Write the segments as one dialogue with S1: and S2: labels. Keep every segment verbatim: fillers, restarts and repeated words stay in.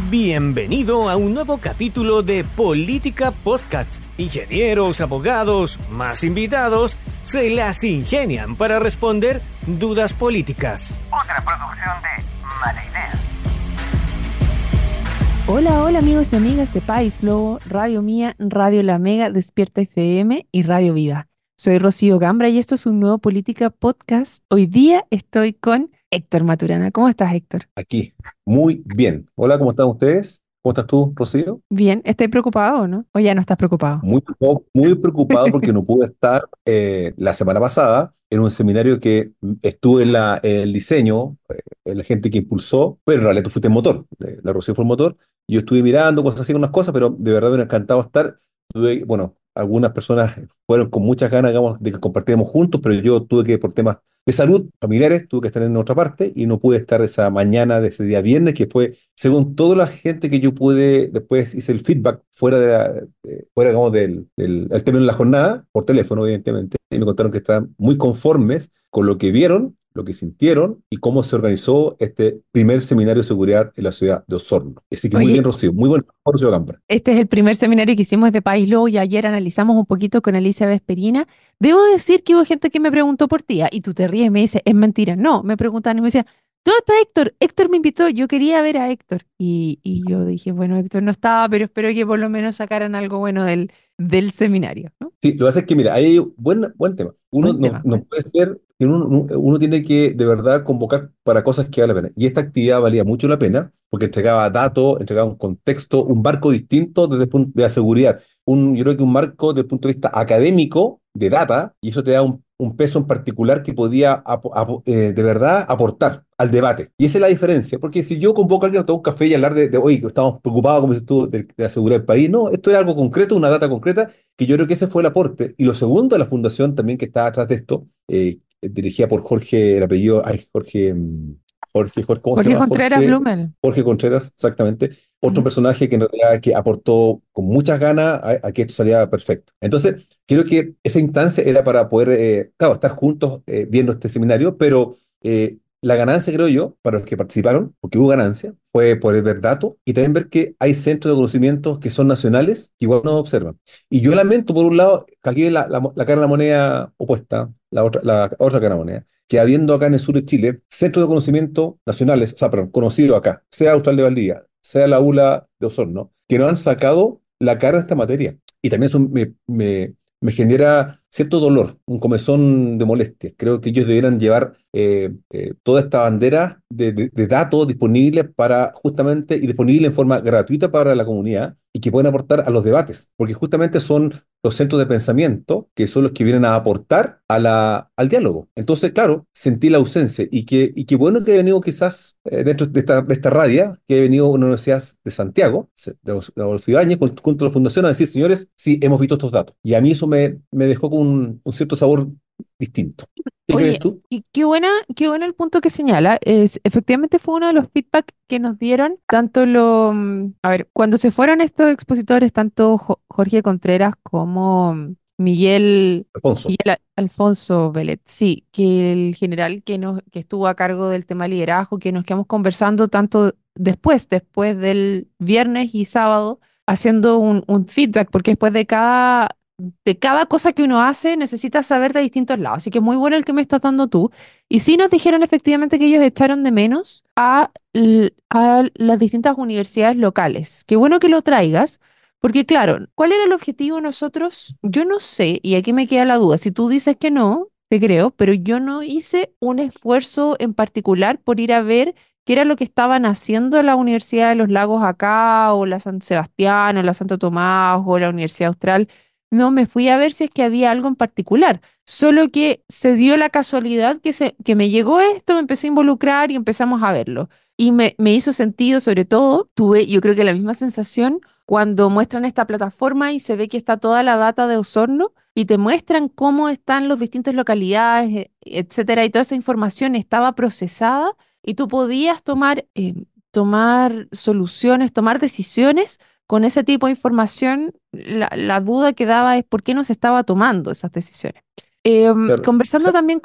S1: Bienvenido a un nuevo capítulo de Política Podcast. Ingenieros, abogados, más invitados, se las ingenian para responder dudas políticas.
S2: Otra producción de Mala Idea.
S3: Hola, hola amigos y amigas de País Lobo, Radio Mía, Radio La Mega, Despierta F M y Radio Viva. Soy Rocío Gambra y esto es un nuevo Política Podcast. Hoy día estoy con Héctor Maturana. ¿Cómo estás, Héctor?
S4: Aquí, muy bien. Hola, ¿cómo están ustedes? ¿Cómo estás tú, Rocío?
S3: Bien, ¿estás preocupado o no? ¿O ya no estás preocupado?
S4: Muy, muy preocupado porque no pude estar eh, la semana pasada en un seminario que estuve en la, el diseño, eh, la gente que impulsó, pero en realidad tú fuiste el motor, eh, la Rocío fue el motor, y yo estuve mirando cosas así, unas cosas, pero de verdad me ha encantado estar. Tuve, bueno, algunas personas fueron con muchas ganas, digamos, de que compartiéramos juntos, pero yo tuve que, por temas de salud familiares, tuve que estar en otra parte y no pude estar esa mañana de ese día viernes, que fue, según toda la gente que yo pude, después hice el feedback fuera, de, la, de fuera digamos, del, del el término de la jornada, por teléfono, evidentemente, y me contaron que estaban muy conformes con lo que vieron, lo que sintieron y cómo se organizó este primer seminario de seguridad en la ciudad de Osorno. Así que muy
S3: Oye,
S4: bien, Rocío, muy bueno, Rocío Gambra.
S3: este es el primer seminario que hicimos de País Lobo y ayer analizamos un poquito con Alicia Vesperina. Debo decir que hubo gente que me preguntó por ti, ah, y tú te ríes y me dices, es mentira. No, me preguntaban y me decían, ¿dónde está Héctor? Héctor me invitó, yo quería ver a Héctor. Y, y yo dije, bueno, Héctor no estaba, pero espero que por lo menos sacaran algo bueno del, del seminario, ¿no?
S4: Sí, lo que pasa es que, mira, hay buen, buen tema. Uno
S3: Buen
S4: no,
S3: tema.
S4: no
S3: Buen-
S4: puede ser, que uno, uno uno tiene que de verdad convocar para cosas que valen la pena. Y esta actividad valía mucho la pena porque entregaba datos, entregaba un contexto, un marco distinto desde el punto de la seguridad. Un, yo creo que un marco desde el punto de vista académico, de data, y eso te da un, un peso en particular que podía apo- apo- eh, de verdad aportar al debate. Y esa es la diferencia, porque si yo convoco a alguien a tomar un café y hablar de, de oye, que estamos preocupados, como dices tú, de, de la seguridad del país, no, esto era algo concreto, una data concreta, que yo creo que ese fue el aporte. Y lo segundo, la fundación también que está atrás de esto, eh, dirigida por Jorge, el apellido, ay, Jorge, mm, Jorge, Jorge, ¿cómo se
S3: Jorge
S4: llama?
S3: Contreras
S4: Jorge,
S3: Blumel.
S4: Jorge Contreras, exactamente. Otro
S3: Ujú.
S4: personaje que en realidad que aportó con muchas ganas a, a que esto saliera perfecto. Entonces, creo que esa instancia era para poder, eh, claro, estar juntos eh, viendo este seminario, pero eh, la ganancia, creo yo, para los que participaron, porque hubo ganancia, fue poder ver datos y también ver que hay centros de conocimiento que son nacionales que igual nos observan. Y yo lamento, por un lado, que aquí la, la, la cara de la moneda opuesta, la otra, la otra cara de la moneda, que habiendo acá en el sur de Chile centros de conocimiento nacionales, o sea, perdón, conocidos acá, sea Austral de Valdivia, sea la U L A de Osorno, que no han sacado la cara de esta materia. Y también eso me, me, me genera cierto dolor, un comezón de molestia. Creo que ellos debieran llevar eh, eh, toda esta bandera de, de, de datos disponibles para justamente y disponible en forma gratuita para la comunidad y que pueden aportar a los debates, porque justamente son los centros de pensamiento que son los que vienen a aportar a la, al diálogo. Entonces, claro, sentí la ausencia y que, y que bueno que he venido quizás eh, dentro de esta, de esta radio, que he venido a una universidad de Santiago, de Adolfo Ibáñez, con- junto a la fundación a decir, señores, sí, hemos visto estos datos. Y a mí eso me, me dejó con un, un cierto sabor distinto. ¿Qué crees
S3: Oye,
S4: tú?
S3: y qué buena, qué bueno el punto que señala. Es, efectivamente fue uno de los feedback que nos dieron, tanto lo, mm, a ver, cuando se fueron estos expositores, tanto Jo- Jorge Contreras como mm, Miguel,
S4: Alfonso.
S3: Miguel Al- Alfonso Velet, sí, que el general que nos, que estuvo a cargo del tema liderazgo, que nos quedamos conversando tanto después, después del viernes y sábado, haciendo un, un feedback, porque después de cada de cada cosa que uno hace necesitas saber de distintos lados. Así que muy bueno el que me estás dando tú. Y sí nos dijeron efectivamente que ellos echaron de menos a, l- a las distintas universidades locales. Qué bueno que lo traigas, porque claro, ¿cuál era el objetivo nosotros? Yo no sé, y aquí me queda la duda. Si tú dices que no, te creo, pero yo no hice un esfuerzo en particular por ir a ver qué era lo que estaban haciendo la Universidad de los Lagos acá, o la San Sebastián, o la Santo Tomás, o la Universidad Austral. No me fui a ver si es que había algo en particular, solo que se dio la casualidad que, se, que me llegó esto, me empecé a involucrar y empezamos a verlo. Y me, me hizo sentido, sobre todo, tuve yo creo que la misma sensación cuando muestran esta plataforma y se ve que está toda la data de Osorno y te muestran cómo están las distintas localidades, e- etcétera, y toda esa información estaba procesada y tú podías tomar, eh, tomar soluciones, tomar decisiones con ese tipo de información. La, la duda que daba es por qué no se estaba tomando esas decisiones. Em,
S4: Claro. O
S3: conversando
S4: sea,
S3: también con,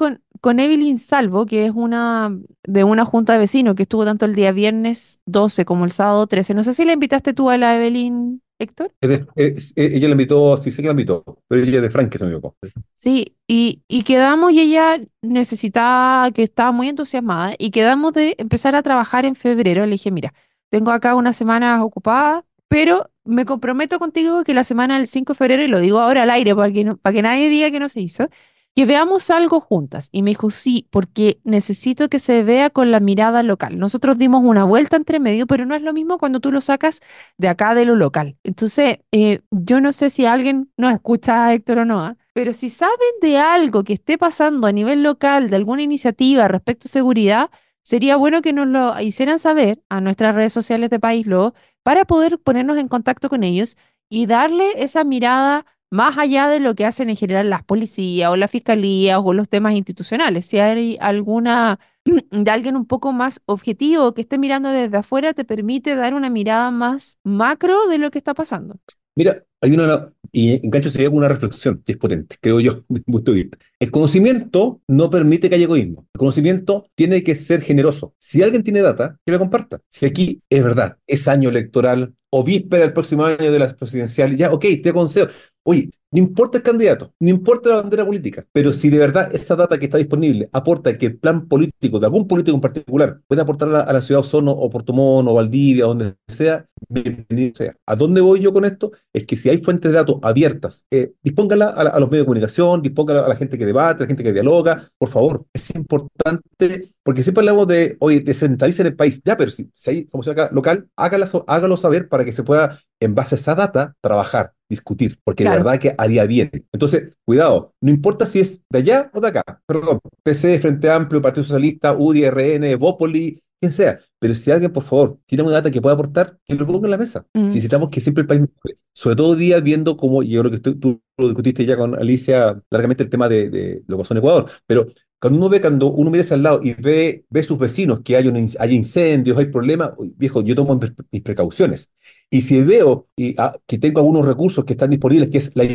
S3: con Evelyn Salvo, que es una de una junta de vecinos que estuvo tanto el día viernes doce como el sábado trece. No sé si la invitaste tú a la Evelyn, Héctor.
S4: Es de- es- eh, ella la invitó, sí sé que la invitó, pero ella es de Frank, se me equivocó.
S3: Sí, y, y quedamos y ella necesitaba, que estaba muy entusiasmada, y quedamos de empezar a trabajar en febrero. Le dije, mira, tengo acá unas semanas ocupadas, pero me comprometo contigo que la semana del cinco de febrero, y lo digo ahora al aire para que, no- para que nadie diga que no se hizo, que veamos algo juntas. Y me dijo, sí, porque necesito que se vea con la mirada local. Nosotros dimos una vuelta entre medio, pero no es lo mismo cuando tú lo sacas de acá de lo local. Entonces, eh, yo no sé si alguien nos escucha, Héctor o no, ¿ah? Pero si saben de algo que esté pasando a nivel local, de alguna iniciativa respecto a seguridad, sería bueno que nos lo hicieran saber a nuestras redes sociales de País Lobo para poder ponernos en contacto con ellos y darle esa mirada más allá de lo que hacen en general las policías o la fiscalía o los temas institucionales. Si hay alguna de alguien un poco más objetivo que esté mirando desde afuera, te permite dar una mirada más macro de lo que está pasando.
S4: Mira, hay una, y engancho sería con una reflexión que es potente, creo yo, desde mi punto de vista. El conocimiento no permite que haya egoísmo. El conocimiento tiene que ser generoso. Si alguien tiene data, que la comparta. Si aquí es verdad, es año electoral o víspera del próximo año de las presidenciales, ya, ok, te aconsejo. Oye, no importa el candidato, no importa la bandera política, pero si de verdad esa data que está disponible aporta que el plan político de algún político en particular puede aportar a la, a la ciudad de Osorno o Puerto Montt o Valdivia, donde sea, bienvenido sea. ¿A dónde voy yo con esto? Es que si hay fuentes de datos abiertas, eh, dispóngala a, la- a los medios de comunicación, dispóngala a la gente que debate, a la gente que dialoga, por favor. Es importante, porque siempre hablamos de, oye, descentralicen el país. Ya, pero si, si hay como acá local, hágala, so- hágalo saber para que se pueda, en base a esa data, trabajar, discutir, porque de
S3: Claro.
S4: verdad que haría bien. Entonces, cuidado, no importa si es de allá o de acá, perdón, P C, Frente Amplio, Partido Socialista, U D I, R N, Bópoli, quien sea, pero si alguien, por favor, tiene una data que pueda aportar, que lo ponga en la mesa.
S3: Mm.
S4: Necesitamos que siempre el país mejore. Sobre todo hoy día viendo cómo, yo creo que tú, tú lo discutiste ya con Alicia largamente el tema de, de lo que pasó en Ecuador, pero cuando uno ve, cuando uno mira hacia al lado y ve, ve sus vecinos que hay, un, in- hay incendios, hay problemas, uy, viejo, yo tomo mis mis precauciones. Y si veo y, ah, que tengo algunos recursos que están disponibles, que es la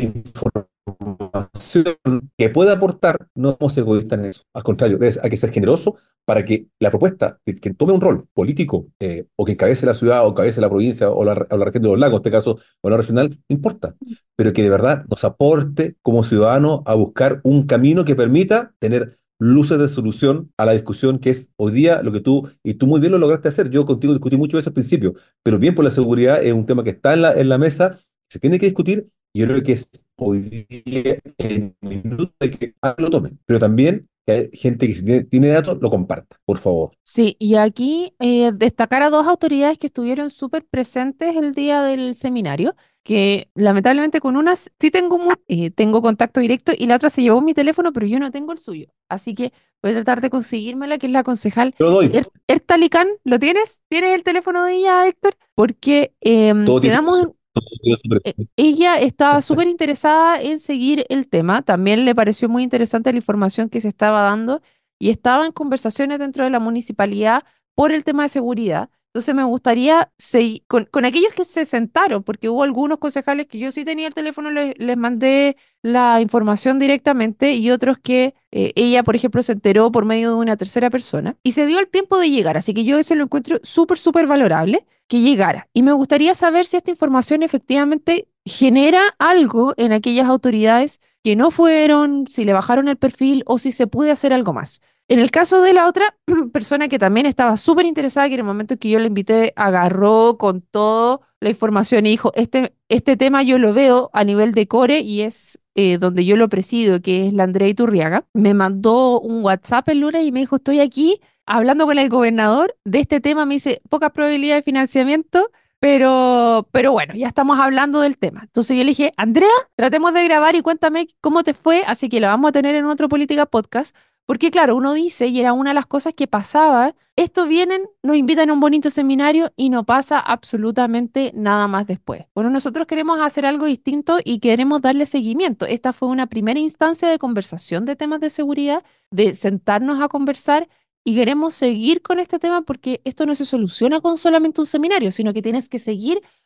S4: información que pueda aportar, no somos egoístas en eso. Al contrario, debes- hay que ser generoso para que la propuesta de quien tome un rol político eh, o que encabece la ciudad o encabece la provincia o la, o la región de los lagos, en este caso, o la regional, no importa, pero que de verdad nos aporte como ciudadanos a buscar un camino que permita tener luces de solución a la discusión que es hoy día lo que tú, y tú muy bien lo lograste hacer. Yo contigo discutí mucho eso al principio, pero bien por la seguridad es un tema que está en la, en la mesa, se tiene que discutir, y yo creo que es hoy día el minuto de que alguien lo tome, pero también que hay gente que si tiene, tiene datos lo comparta, por favor.
S3: Sí, y aquí eh, destacar a dos autoridades que estuvieron súper presentes el día del seminario, que lamentablemente con una s- sí tengo, mu- eh, tengo contacto directo y la otra se llevó mi teléfono, pero yo no tengo el suyo. Así que voy a tratar de conseguírmela, que es la concejal
S4: Te lo doy,
S3: Er- Ertalicán. ¿Lo tienes? ¿Tienes el teléfono de ella, Héctor? Porque em,
S4: todo tiene
S3: quedamos
S4: información,
S3: en-
S4: todo tiene su
S3: eh,
S4: precio.
S3: ella estaba súper interesada en seguir el tema, también le pareció muy interesante la información que se estaba dando y estaba en conversaciones dentro de la municipalidad por el tema de seguridad. Entonces me gustaría seguir con, con aquellos que se sentaron, porque hubo algunos concejales que yo sí tenía el teléfono, les, les mandé la información directamente, y otros que eh, ella, por ejemplo, se enteró por medio de una tercera persona y se dio el tiempo de llegar. Así que yo eso lo encuentro súper, súper valorable que llegara. Y me gustaría saber si esta información efectivamente genera algo en aquellas autoridades que no fueron, si le bajaron el perfil o si se puede hacer algo más. En el caso de la otra persona que también estaba súper interesada, que en el momento que yo la invité, agarró con todo la información y dijo, este, este tema yo lo veo a nivel de core y es eh, donde yo lo presido, que es la Andrea Iturriaga. Me mandó un WhatsApp el lunes y me dijo, estoy aquí hablando con el gobernador de este tema. Me dice, poca probabilidad de financiamiento, pero, pero bueno, ya estamos hablando del tema. Entonces yo le dije, Andrea, tratemos de grabar y cuéntame cómo te fue, así que la vamos a tener en otro Política Podcast, porque claro, uno dice, y era una de las cosas que pasaba, estos vienen, nos invitan a un bonito seminario y no pasa absolutamente nada más después. Bueno, nosotros queremos hacer algo distinto y queremos darle seguimiento. Esta fue una primera instancia de conversación de temas de seguridad, de sentarnos a conversar, y queremos seguir con este tema porque esto no se soluciona con solamente un seminario, sino que tienes que seguir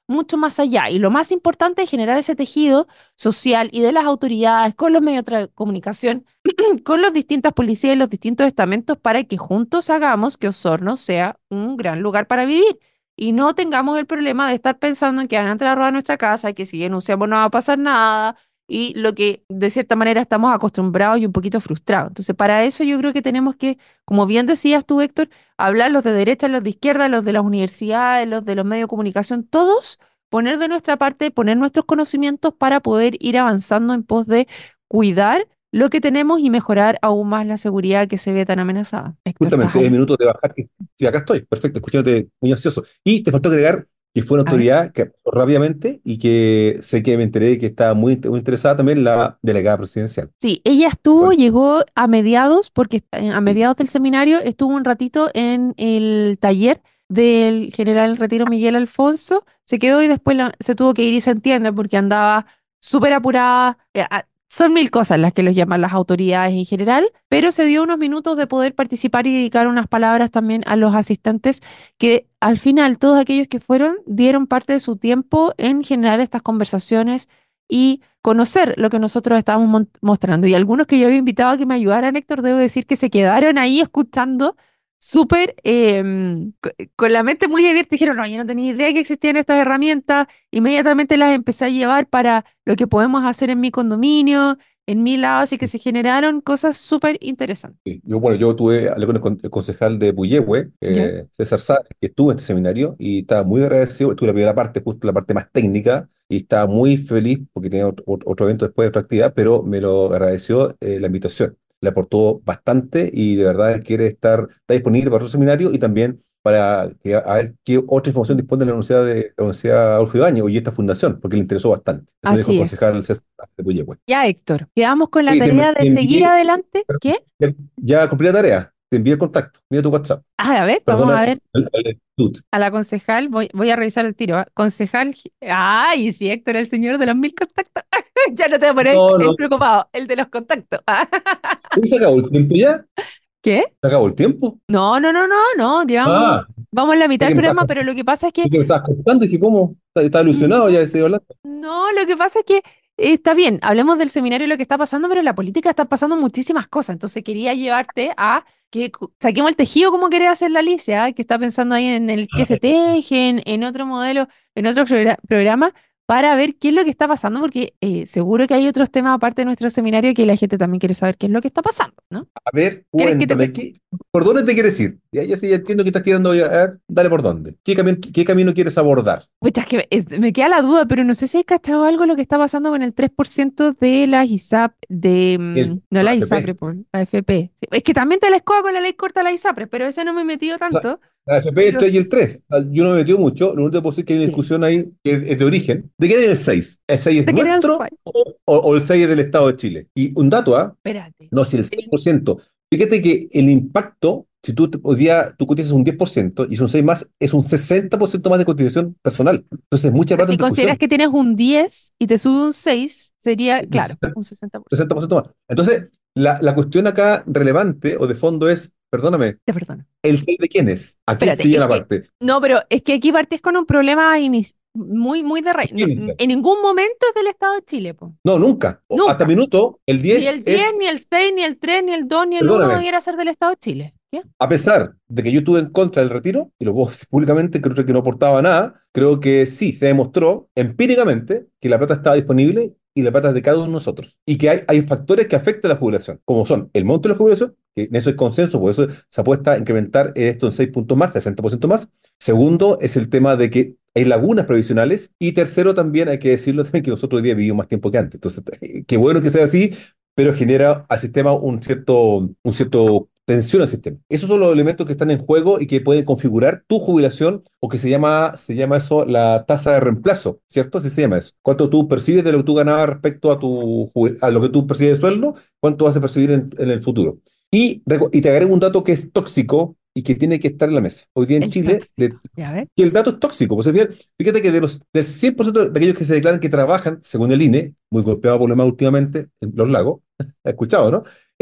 S3: mucho más allá. Y lo más importante es generar ese tejido social y de las autoridades, con los medios de comunicación, con las distintas policías y los distintos estamentos para que juntos hagamos que Osorno sea un gran lugar para vivir. Y no tengamos el problema de estar pensando en que van a entrar a robar nuestra casa, que si denunciamos no va a pasar nada, y lo que de cierta manera estamos acostumbrados y un poquito frustrados. Entonces, para eso yo creo que tenemos que, como bien decías tú, Héctor, hablar los de derecha, los de izquierda, los de las universidades, los de los medios de comunicación, todos poner de nuestra parte, poner nuestros conocimientos para poder ir avanzando en pos de cuidar lo que tenemos y mejorar aún más la seguridad que se ve tan amenazada. Héctor, ¿estás
S4: Justamente, es
S3: ahí?
S4: minuto de bajar. que- Sí, acá estoy, perfecto, escuchándote muy ansioso. Y te faltó agregar que fue una
S3: A ver.
S4: autoridad que actuó rápidamente y que sé que me enteré que estaba muy, muy interesada también la delegada presidencial.
S3: Sí, ella estuvo,
S4: Bueno,
S3: llegó a mediados, porque eh, a
S4: sí,
S3: mediados del seminario estuvo un ratito en el taller del general Retiro Miguel Alfonso, se quedó y después la- se tuvo que ir y se entiende porque andaba súper apurada. eh, a- Son mil cosas las que los llaman las autoridades en general, pero se dio unos minutos de poder participar y dedicar unas palabras también a los asistentes que al final todos aquellos que fueron dieron parte de su tiempo en generar estas conversaciones y conocer lo que nosotros estábamos mon- mostrando. Y algunos que yo había invitado a que me ayudaran, Héctor, debo decir que se quedaron ahí escuchando súper em, co- con la mente muy abierta. Dijeron, no, yo no tenía idea que existían estas herramientas. Inmediatamente las empecé a llevar para lo que podemos hacer en mi condominio, en mi lado, así que se generaron cosas súper interesantes.
S4: sí. Yo, bueno, yo tuve, hablé con el, con- el concejal de Puyehue,
S3: ¿Ya?
S4: eh, César Sá, que estuvo en este seminario y estaba muy agradecido. Estuve en la primera parte, justo la parte más técnica, y estaba muy feliz porque tenía otro, otro- otro evento después, otra actividad, pero me lo agradeció eh, la invitación. Le aportó bastante y de verdad quiere estar, está disponible para otro seminario y también para que, a ver qué otra información dispone de la Universidad de la Universidad Adolfo Ibáñez y esta fundación, porque le interesó bastante. Eso me dijo el
S3: Así es.
S4: concejal César Sá de Puyehue.
S3: Ya, Héctor, quedamos con la
S4: Oye, te,
S3: tarea de
S4: te
S3: seguir
S4: envié,
S3: adelante. ¿Qué?
S4: ya, ya cumplí la tarea. Te envié el contacto. Mira tu WhatsApp.
S3: Ah, a ver, vamos
S4: Perdona
S3: a ver.
S4: el, el actitud.
S3: A la concejal, voy, voy a revisar el tiro. ¿Ah? Concejal, ay, sí, Héctor, el señor de los mil contactos. Ya no te voy a poner
S4: No,
S3: el
S4: no.
S3: preocupado, el de los contactos. Ah,
S4: Uy, ¿se acabó el tiempo ya?
S3: ¿qué?
S4: ¿Se acabó el tiempo?
S3: No, no, no, no, no, digamos,
S4: Ah,
S3: vamos en la mitad
S4: sé
S3: del
S4: que me estabas,
S3: programa, pero lo que pasa es que
S4: sé que me estabas contando y dije, ¿cómo? Estaba estaba ilusionado ya de seguir hablando.
S3: no, lo que pasa es que eh, está bien, hablemos del seminario y lo que está pasando, pero en la política están pasando muchísimas cosas. Entonces quería llevarte a que cu- saquemos el tejido como quería hacer la Alicia, ¿ah? Que está pensando ahí en el que se tejen, en otro modelo, en otro progra- programa, para ver qué es lo que está pasando, porque eh, seguro que hay otros temas aparte de nuestro seminario que la gente también quiere saber qué es lo que está pasando, ¿no?
S4: A ver,
S3: ¿Quieres que te
S4: cuéntame, ¿qué, ¿por dónde te quieres ir? Ya, ya sí, ya entiendo que estás tirando ya. A ver, dale por dónde. ¿Qué camino, qué camino quieres abordar?
S3: Pucha, es que me, es- me queda la duda, pero no sé si hay cachado algo lo que está pasando con el tres por ciento de las I S A P, de,
S4: El
S3: mm, no la
S4: A F P.
S3: ISAPRE, por, la A F P. Sí, es que también te la escoba con la ley corta la ISAPRE, pero ese no me he metido
S4: La,
S3: tanto.
S4: la A F P, el
S3: Pero
S4: tres y el
S3: s-
S4: tres. O sea, yo no me he metido mucho. Lo único que puedo decir es que hay una
S3: sí,
S4: discusión ahí que es, es de origen. ¿De quién es el seis? ¿El seis es
S3: te quería el
S4: nuestro
S3: spy.
S4: o, o- o el seis es del Estado de Chile? Y un dato, ¿ah?
S3: Espérate.
S4: No, si el seis
S3: El-
S4: por ciento. Fíjate que el impacto, si tú te- hoy día tú cotizas un diez por ciento y son seis más, es un sesenta por ciento más de cotización personal. Entonces, mucha plata
S3: si
S4: en
S3: consideras
S4: discusión.
S3: que tienes un diez y te sube un seis, sería, claro,
S4: Es
S3: un sesenta por ciento.
S4: sesenta por ciento más. Entonces, la, la cuestión acá relevante o de fondo es, perdóname,
S3: Te perdono.
S4: ¿el seis de quién es? ¿A quién se
S3: Espérate, es
S4: lleva
S3: que,
S4: aparte?
S3: no, pero es que aquí partís con un problema inis- muy, muy de
S4: ¿De
S3: raíz. No,
S4: quién es?
S3: en ningún momento es del Estado de Chile, po.
S4: No, nunca. O- Hasta
S3: Nunca.
S4: minuto, el
S3: Ni
S4: diez
S3: el diez,
S4: es,
S3: ni el seis, ni el tres, ni el dos, ni el uno
S4: perdóname,
S3: debiera ser del Estado de Chile. ¿Qué?
S4: a pesar de que yo estuve en contra del retiro, y lo puedo decir públicamente, creo que no aportaba nada, creo que sí, se demostró empíricamente que la plata estaba disponible y la plata es de cada uno de nosotros. Y que hay, hay factores que afectan la jubilación, como son el monto de la jubilación, que en eso hay consenso, por eso se apuesta a incrementar esto en seis puntos más, sesenta por ciento más. Segundo, es el tema de que hay lagunas previsionales. Y tercero, también hay que decirlo también que nosotros hoy día vivimos más tiempo que antes. Entonces, qué bueno que sea así, pero genera al sistema un cierto, un cierto tensión al sistema. Esos son los elementos que están en juego y que pueden configurar tu jubilación o que se llama, se llama eso la tasa de reemplazo, ¿cierto? Así se llama eso. Cuánto tú percibes de lo que tú ganabas respecto a, tu, jubi- a lo que tú percibes de sueldo, cuánto vas a percibir en, en el futuro. Y, reco- y te agrego un dato que es tóxico y que tiene que estar en la mesa. Hoy día en
S3: El
S4: Chile, de-
S3: tóxico. Ya ver.
S4: que el dato es tóxico. Pues, fíjate, fíjate que de los, del cien por ciento de aquellos que se declaran que trabajan, según el I N E, muy golpeado por lo más últimamente en los lagos, he escuchado, ¿no?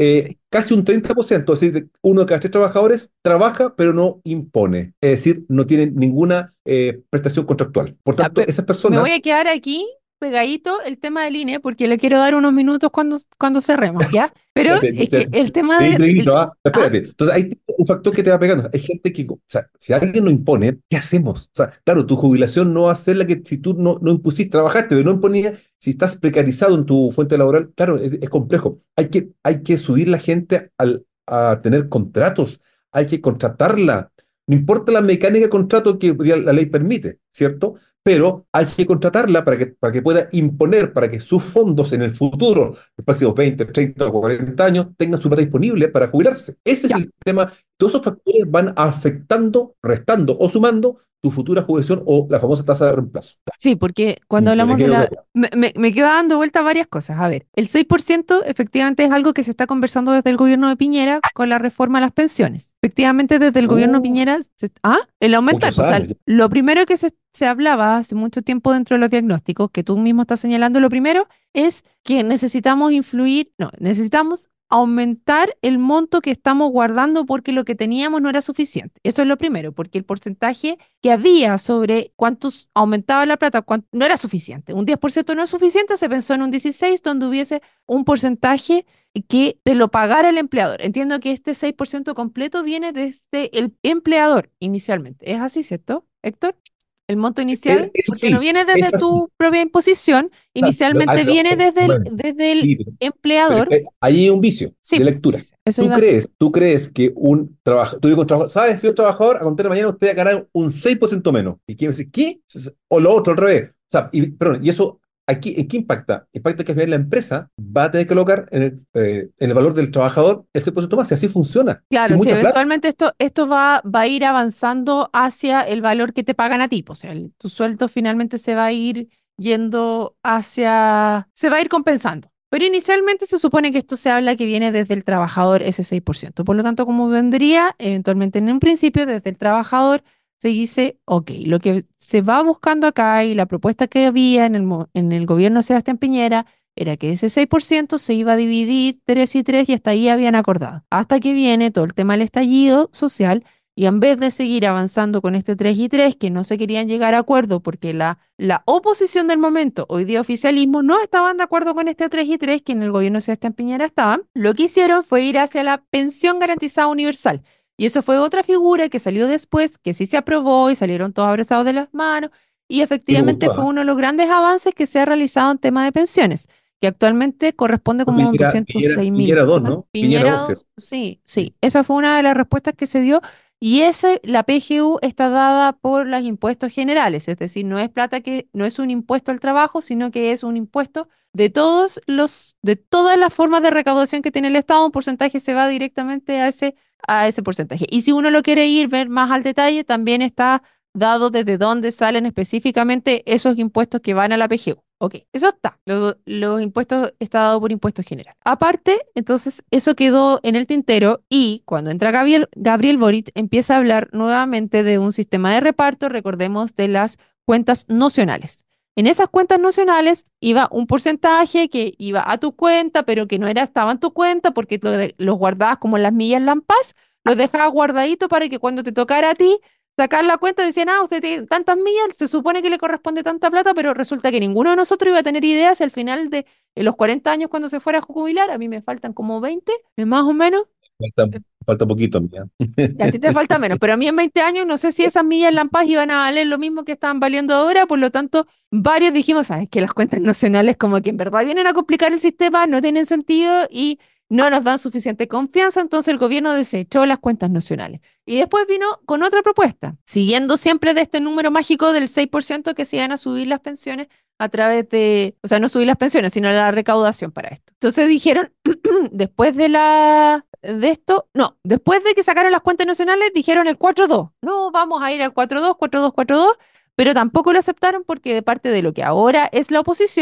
S4: eh,
S3: Sí.
S4: casi un treinta por ciento, es decir, uno de cada tres trabajadores trabaja, pero no impone. Es decir, no tiene ninguna eh, prestación contractual. Por
S3: Ya,
S4: tanto,
S3: pe-
S4: esas
S3: me
S4: personas,
S3: voy a quedar aquí pegadito el tema del I N E porque le quiero dar unos minutos cuando, cuando cerremos, ¿ya? Pero
S4: espérate,
S3: es
S4: te-
S3: que
S4: te-
S3: el tema
S4: te-
S3: de...
S4: te
S3: el-
S4: invito, ¿ah?
S3: ¿ah?
S4: Espérate. Entonces, hay un factor que te va pegando. Hay gente que, o sea, si alguien no impone, ¿qué hacemos? O sea, claro, tu jubilación no va a ser la que si tú no, no impusiste, trabajaste, pero no imponías, si estás precarizado en tu fuente laboral, claro, es, es complejo. Hay que, hay que subir la gente al, a tener contratos, hay que contratarla. No importa la mecánica de contrato que hoy día la ley permite, ¿cierto? Pero hay que contratarla para que, para que pueda imponer, para que sus fondos en el futuro, los próximos veinte, treinta o cuarenta años, tengan su plata disponible para jubilarse. Ese es
S3: Ya.
S4: el tema. Todos esos factores van afectando, restando o sumando tu futura jubilación o la famosa tasa de reemplazo.
S3: Sí, porque cuando
S4: Y te
S3: hablamos de
S4: quedo
S3: la...
S4: claro.
S3: Me, me, me quedo dando vuelta varias cosas. A ver, el seis por ciento efectivamente es algo que se está conversando desde el gobierno de Piñera con la reforma a las pensiones. Efectivamente, desde el gobierno de
S4: Uh,
S3: Piñera, se- ah, el aumentar.
S4: muchos
S3: O sea,
S4: años.
S3: lo primero que se, se hablaba hace mucho tiempo dentro de los diagnósticos, que tú mismo estás señalando, lo primero es que necesitamos influir, no, necesitamos aumentar el monto que estamos guardando porque lo que teníamos no era suficiente. Eso es lo primero, porque el porcentaje que había sobre cuántos aumentaba la plata cuán- no era suficiente. Un diez por ciento no es suficiente, se pensó en un dieciséis donde hubiese un porcentaje que te lo pagara el empleador. Entiendo que este seis por ciento completo viene desde el empleador inicialmente. ¿Es así, cierto, Héctor? El monto
S4: Es,
S3: inicial,
S4: es
S3: porque no
S4: así,
S3: viene desde
S4: es así.
S3: tu propia imposición,
S4: Ah, pero- ah,
S3: inicialmente
S4: pero-
S3: viene desde el,
S4: bueno,
S3: desde el
S4: sí, pero, pero es
S3: empleador.
S4: que ahí hay un vicio
S3: Sí,
S4: de
S3: po, sí,
S4: lectura.
S3: sí, eso
S4: Tú
S3: iba a decir.
S4: crees, tú crees que un trabajador, tú dices un trabajador, ¿sabes? Si un trabajador a contar de mañana usted va a ganar un seis por ciento menos. ¿Y quién dice, qué? O lo otro, al revés. O sea, y, perdón, y eso, aquí, ¿en qué impacta? Impacta que al final la empresa va a tener que colocar en el, eh, en el valor del trabajador el seis por ciento más, y así funciona. Sin
S3: Claro, sí,
S4: mucha plata.
S3: eventualmente esto, esto va, va a ir avanzando hacia el valor que te pagan a ti, po. O sea, el- tu sueldo finalmente se va a ir yendo hacia, se va a ir compensando. Pero inicialmente se supone que esto se habla que viene desde el trabajador ese seis por ciento. Por lo tanto, como vendría, eventualmente en un principio, desde el trabajador se dice, ok, lo que se va buscando acá y la propuesta que había en el, mo- en el gobierno de Sebastián Piñera era que ese seis por ciento se iba a dividir tres y tres y hasta ahí habían acordado. Hasta que viene todo el tema del estallido social y en vez de seguir avanzando con este tres y tres, que no se querían llegar a acuerdo porque la, la oposición del momento, hoy día oficialismo, no estaban de acuerdo con este tres y tres que en el gobierno de Sebastián Piñera estaban, lo que hicieron fue ir hacia la pensión garantizada universal. Y eso fue otra figura que salió después, que sí se aprobó y salieron todos abrazados de las manos. Y
S4: Y me
S3: efectivamente
S4: gustó,
S3: fue
S4: ¿ah?
S3: uno de los grandes avances que se ha realizado en tema de pensiones que actualmente corresponde como a un
S4: Piñera,
S3: doscientos
S4: Piñera,
S3: seis mil.
S4: Piñera dos,
S3: ¿Ah?
S4: ¿no? Piñera
S3: Piñera
S4: dos,
S3: dos,
S4: ¿cierto?
S3: sí,
S4: Sí.
S3: sí. Esa fue una de las respuestas que se dio. Y ese, la P G U está dada por los impuestos generales, es decir, no es plata que, no es un impuesto al trabajo, sino que es un impuesto de todos los, de todas las formas de recaudación que tiene el Estado, un porcentaje se va directamente a ese, a ese porcentaje. Y si uno lo quiere ir ver más al detalle, también está dado desde dónde salen específicamente esos impuestos que van a la P G U. Ok, eso está. Lo- los impuestos está dado por impuesto general. Aparte, entonces, eso quedó en el tintero y cuando entra Gabriel, Gabriel Boric empieza a hablar nuevamente de un sistema de reparto, recordemos, de las cuentas nocionales. En esas cuentas nocionales iba un porcentaje que iba a tu cuenta, pero que no era, estaba en tu cuenta porque lo de- los guardabas como en las millas Lampas, los dejabas guardadito para que cuando te tocara a ti sacar la cuenta, decían, ah, usted tiene tantas millas, se supone que le corresponde tanta plata, pero resulta que ninguno de nosotros iba a tener ideas al final de eh, los cuarenta años cuando se fuera a jubilar. A mí me faltan como veinte, eh, más o menos.
S4: Falta, falta poquito, mía.
S3: Y a ti te falta menos, pero a mí en veinte años no sé si esas millas Lampas iban a valer lo mismo que estaban valiendo ahora, por lo tanto, varios dijimos, sabes que las cuentas nacionales como que en verdad vienen a complicar el sistema, no tienen sentido y no nos dan suficiente confianza, entonces el gobierno desechó las cuentas nacionales. Y después vino con otra propuesta, siguiendo siempre de este número mágico del seis por ciento que se iban a subir las pensiones a través de, o sea, no subir las pensiones, sino la recaudación para esto. Entonces dijeron, después de la de esto, no, después de que sacaron las cuentas nacionales, dijeron el cuatro dos. No, vamos a ir al cuatro dos, cuatro dos, cuatro dos, pero tampoco lo aceptaron porque de parte de lo que ahora es la oposición,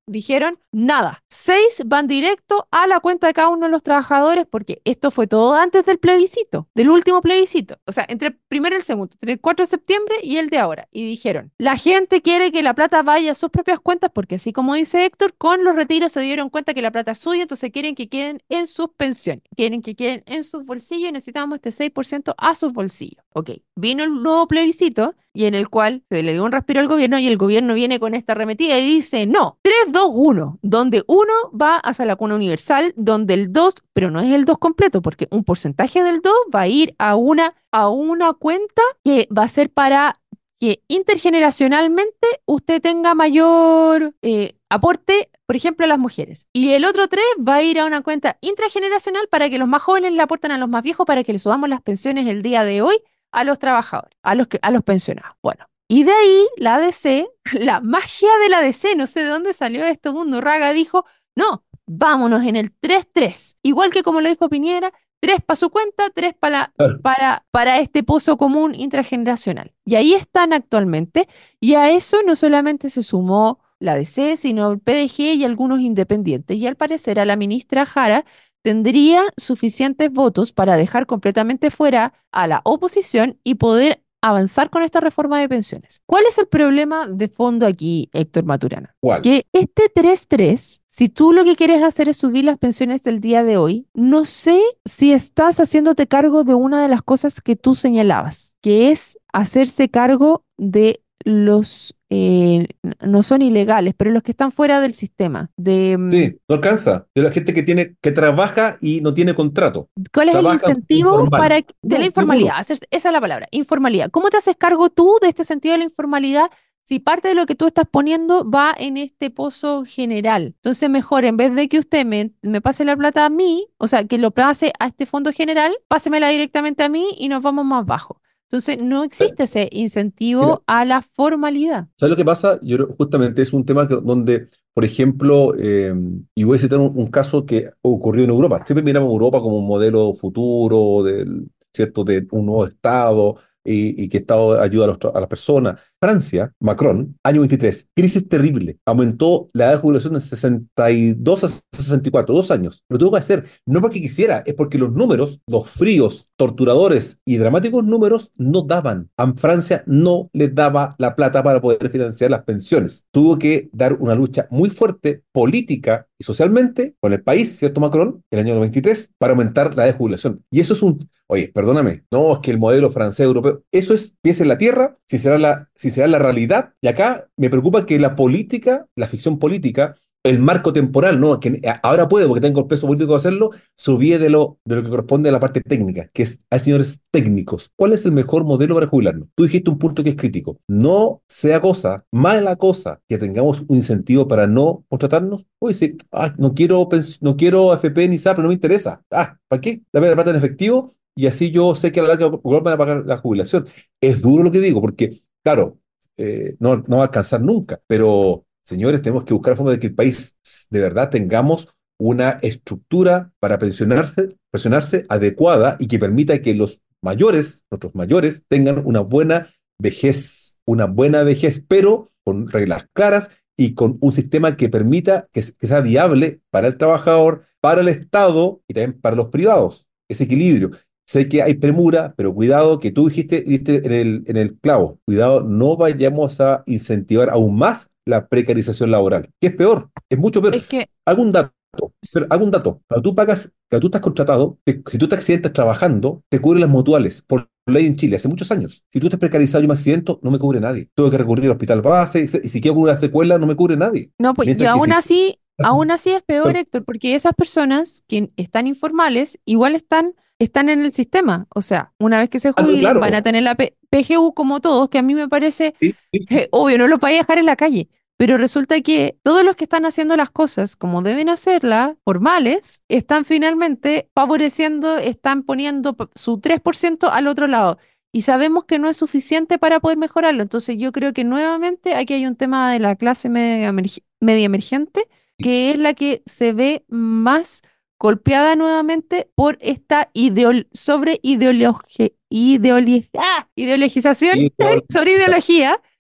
S3: dijeron nada. Seis van directo a la cuenta de cada uno de los trabajadores porque esto fue todo antes del plebiscito, del último plebiscito. O sea, entre el primero y el segundo, entre el cuatro de septiembre y el de ahora. Y dijeron, la gente quiere que la plata vaya a sus propias cuentas porque así como dice Héctor, con los retiros se dieron cuenta que la plata es suya, entonces quieren que queden en sus pensiones, quieren que queden en sus bolsillos y necesitamos este seis por ciento a sus bolsillos. Ok, vino el nuevo plebiscito y en el cual se le dio un respiro al gobierno y el gobierno viene con esta arremetida y dice, no, tres, dos, uno, donde uno va hacia la cuna universal, donde el dos, pero no es el dos completo, porque un porcentaje del dos va a ir a una, a una cuenta que va a ser para que intergeneracionalmente usted tenga mayor eh, aporte, por ejemplo, a las mujeres. Y el otro tres va a ir a una cuenta intrageneracional para que los más jóvenes le aporten a los más viejos para que le subamos las pensiones el día de hoy a los trabajadores, a los, que, a los pensionados. Bueno, y de ahí la A D C, la magia de la A D C, no sé de dónde salió esto, Mundo Raga dijo, no, vámonos en el tres tres, igual que como lo dijo Piñera, tres para su cuenta, tres para,
S4: Claro.
S3: para, para este pozo común intrageneracional. Y ahí están actualmente, y a eso no solamente se sumó la A D C, sino el P D G y algunos independientes. Y al parecer a la ministra Jara tendría suficientes votos para dejar completamente fuera a la oposición y poder avanzar con esta reforma de pensiones. ¿Cuál es el problema de fondo aquí, Héctor Maturana?
S4: ¿Cuál?
S3: Que este tres tres, si tú lo que quieres hacer es subir las pensiones del día de hoy, no sé si estás haciéndote cargo de una de las cosas que tú señalabas, que es hacerse cargo de los, eh, no son ilegales, pero los que están fuera del sistema, de mm,
S4: Sí, no alcanza. De la gente que tiene, que trabaja y no tiene contrato.
S3: ¿cuál es el
S4: Trabaja
S3: incentivo
S4: informal.
S3: para, de la
S4: No,
S3: informalidad?
S4: ninguno.
S3: Hacer- esa es la palabra, informalidad. ¿Cómo te haces cargo tú de este sentido de la informalidad si parte de lo que tú estás poniendo va en este pozo general? Entonces, mejor, en vez de que usted me, me pase la plata a mí, o sea, que lo pase a este fondo general, pásemela directamente a mí y nos vamos más bajo. Entonces, no existe ese
S4: Mira,
S3: incentivo a la formalidad.
S4: ¿sabes lo que pasa? Yo creo justamente es un tema que- donde, por ejemplo, eh, y voy a citar un, un caso que ocurrió en Europa. Siempre miramos a Europa como un modelo futuro, del, ¿cierto? De un nuevo Estado y, y que Estado ayuda a, los tra- a las personas. Francia, Macron, año veintitrés, crisis terrible. Aumentó la edad de jubilación de sesenta y dos a sesenta y cuatro, dos años. Lo tuvo que hacer, no porque quisiera, es porque los números, los fríos, torturadores y dramáticos números no daban. A Francia no le daba la plata para poder financiar las pensiones. Tuvo que dar una lucha muy fuerte política y socialmente con el país, ¿cierto, Macron? El año veintitrés, para aumentar la edad de jubilación. Y eso es un, oye, perdóname, no, es que el modelo francés europeo, eso es pies en la tierra, si será la, si será la realidad. Y acá me preocupa que la política, la ficción política, el marco temporal, ¿no? Que ahora puede, porque tengo el peso político de hacerlo, se olvide de lo, de lo que corresponde a la parte técnica, que es a señores técnicos. ¿Cuál es el mejor modelo para jubilarnos? Tú dijiste un punto que es crítico. No sea cosa, mala cosa, que tengamos un incentivo para no contratarnos. Oye, sí, ah, no quiero, pens- no quiero A F P ni S A P, no me interesa. Ah, ¿para qué? Dame la plata en efectivo y así yo sé que a la larga igual me van a pagar la jubilación. Es duro lo que digo, porque, claro, eh, no, no va a alcanzar nunca, pero señores, tenemos que buscar la forma de que el país de verdad tengamos una estructura para pensionarse, pensionarse adecuada y que permita que los mayores, nuestros mayores, tengan una buena vejez, una buena vejez, pero con reglas claras y con un sistema que permita que, que sea viable para el trabajador, para el Estado y también para los privados. Ese equilibrio. Sé que hay premura, pero cuidado que tú dijiste, diste en el, en el clavo. Cuidado, no vayamos a incentivar aún más la precarización laboral, que es peor, es mucho peor.
S3: Es que,
S4: Algún dato, pero
S3: s-
S4: algún dato. Cuando tú pagas, cuando tú estás contratado, te- si tú te accidentas trabajando, te cubren las mutuales por ley en Chile hace muchos años. Si tú estás precarizado y yo me accidento, no me cubre nadie. Tengo que recurrir al hospital base y, se- y si quiero cubrir una secuela, no me cubre nadie.
S3: no, pues, y
S4: Mientras que
S3: aún
S4: si...
S3: así, aún así es peor, Héctor, porque esas personas que están informales igual están, están en el sistema. O sea, una vez que se
S4: Ah, no,
S3: jubilen, van a
S4: claro.
S3: tener la P- PGU como todos, que a mí me parece
S4: Sí, sí, sí.
S3: eh, obvio, no los vaya a dejar en la calle. Pero resulta que todos los que están haciendo las cosas como deben hacerlas, formales, están finalmente favoreciendo, están poniendo p- su tres por ciento al otro lado. Y sabemos que no es suficiente para poder mejorarlo. Entonces yo creo que nuevamente aquí hay un tema de la clase media, emerg- media emergente, que es la que se ve más golpeada nuevamente por esta ideol sobre ideologi- ideoli- ¡ah! ideologización,
S4: Sí, todo-
S3: sobre ideología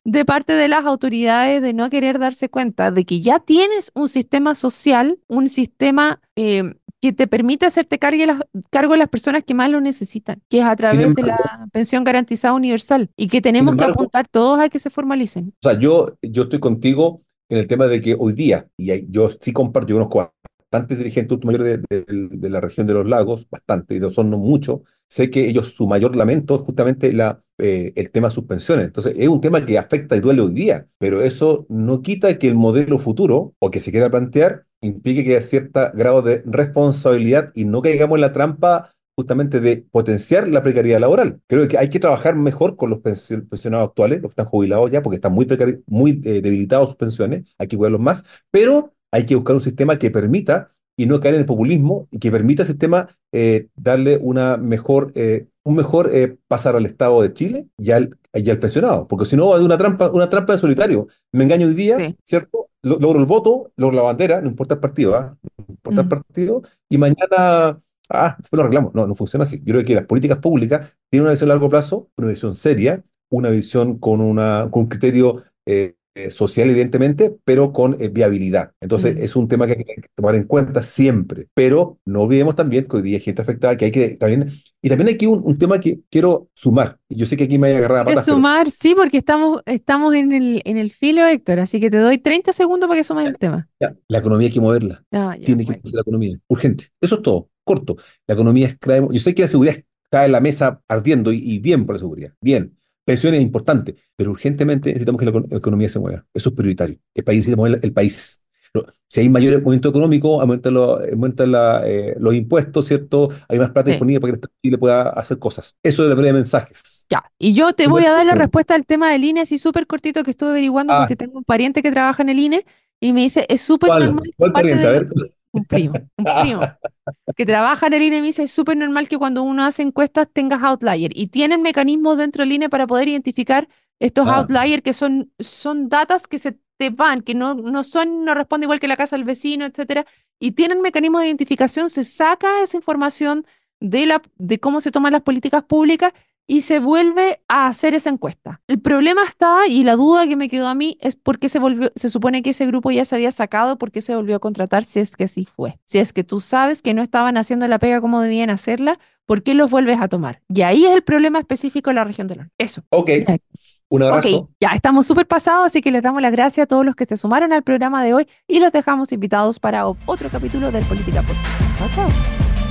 S3: de parte de las autoridades de no querer darse cuenta de que ya tienes un sistema social, un sistema eh, que te permite hacerte cargo de, las, cargo de las personas que más lo necesitan, que es a
S4: Sin
S3: través de
S4: embargo,
S3: la pensión garantizada universal y que
S4: sin
S3: tenemos que
S4: embargo,
S3: apuntar todos a que se formalicen.
S4: o sea, yo, yo estoy contigo en el tema de que hoy día, y hay- yo sí comparto, yo conozco bastantes dirigentes adultos mayores de, de- de la región de los lagos, bastante, y no son no muchos, sé que ellos su mayor lamento es justamente la, eh, el tema de sus pensiones. Entonces, es un tema que afecta y duele hoy día, pero eso no quita que el modelo futuro, o que se quiera plantear, implique que haya cierto grado de responsabilidad y no caigamos en la trampa justamente de potenciar la precariedad laboral. Creo que hay que trabajar mejor con los pensio- pensionados actuales, los que están jubilados ya, porque están muy, precari- muy eh, debilitados sus pensiones, hay que cuidarlos más, pero hay que buscar un sistema que permita, y no caer en el populismo, y que permita al sistema eh, darle una mejor, eh, un mejor eh, pasar al Estado de Chile y al, y al pensionado, porque si no va de una trampa, una trampa de solitario. Me engaño hoy día,
S3: Sí.
S4: ¿cierto? Lo- logro el voto, logro la bandera, no importa el partido, ¿ah? No importa el
S3: Mm.
S4: partido, y mañana ah, después lo arreglamos. No, no funciona así. Yo creo que las políticas públicas tienen una visión a largo plazo, una visión seria, una visión con, una, con un criterio eh, eh, social, evidentemente, pero con eh, viabilidad. Entonces,
S3: Mm.
S4: es un tema que hay que tomar en cuenta siempre. Pero no olvidemos también que hoy día hay gente afectada, que hay que también. Y también hay aquí un, un tema que quiero sumar. Y yo sé que aquí me voy a agarrar a
S3: ¿Quieres
S4: patas, pero
S3: sumar? Sí, porque estamos, estamos en el, en el filo, Héctor, así que te doy treinta segundos para que sumes el tema.
S4: ya, la economía hay que moverla.
S3: Ah, ya,
S4: Tiene que
S3: bueno.
S4: moverse la economía. Urgente. Eso es todo. Corto. La economía es clave. Yo sé que la seguridad está en la mesa ardiendo y, y bien por la seguridad. Bien. Pensiones es importante, pero urgentemente necesitamos que la, eco- la economía se mueva. Eso es prioritario. El país necesita mover el país. No, si hay mayor movimiento económico, aumentan, los, aumentan la, eh, los impuestos, ¿cierto? Hay más plata
S3: Sí.
S4: disponible para que el Estado de Chile pueda hacer cosas. Eso es la breve de mensajes.
S3: Ya, y yo te
S4: Y
S3: voy
S4: bueno,
S3: a dar la respuesta al tema del I N E, así súper cortito que estuve averiguando
S4: ah,
S3: porque tengo un pariente que trabaja en el I N E y me dice, es súper normal
S4: ¿cuál?
S3: que
S4: ¿Cuál
S3: parte
S4: pariente? A
S3: de
S4: ver.
S3: un primo, un primo que trabaja en el I N E me dice, es súper normal que cuando uno hace encuestas tengas outlier y tienen mecanismos dentro del I N E para poder identificar estos
S4: Ah,
S3: outliers que son, son datas que se te van, que no, no son, no responde igual que la casa del vecino, etcétera, y tienen mecanismos de identificación, se saca esa información de la, de cómo se toman las políticas públicas y se vuelve a hacer esa encuesta. El problema está, y la duda que me quedó a mí, es por qué se volvió, se supone que ese grupo ya se había sacado, por qué se volvió a contratar si es que así fue. Si es que tú sabes que no estaban haciendo la pega como debían hacerla, ¿por qué los vuelves a tomar? Y ahí es el problema específico de la región del norte. Eso.
S4: ok.
S3: Ya.
S4: Un
S3: Ok,
S4: abrazo.
S3: ya estamos súper pasados, así que les damos las gracias a todos los que se sumaron al programa de hoy y los dejamos invitados para o- otro capítulo del Política Podcast. Chao, chao.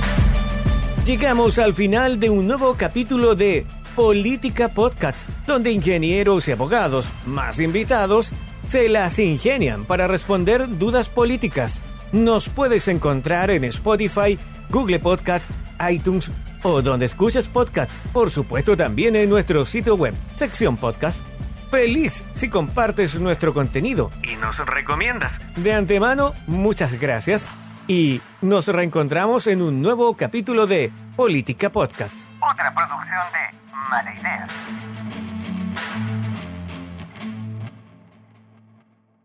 S1: Llegamos al final de un nuevo capítulo de Política Podcast, donde ingenieros y abogados, más invitados, se las ingenian para responder dudas políticas. Nos puedes encontrar en Spotify, Google Podcast, iTunes o donde escuches podcast. Por supuesto también en nuestro sitio web, sección podcast. Feliz si compartes nuestro contenido
S2: Y nos recomiendas.
S1: de antemano, muchas gracias y nos reencontramos en un nuevo capítulo de Política Podcast.
S2: Otra producción de Mala Idea.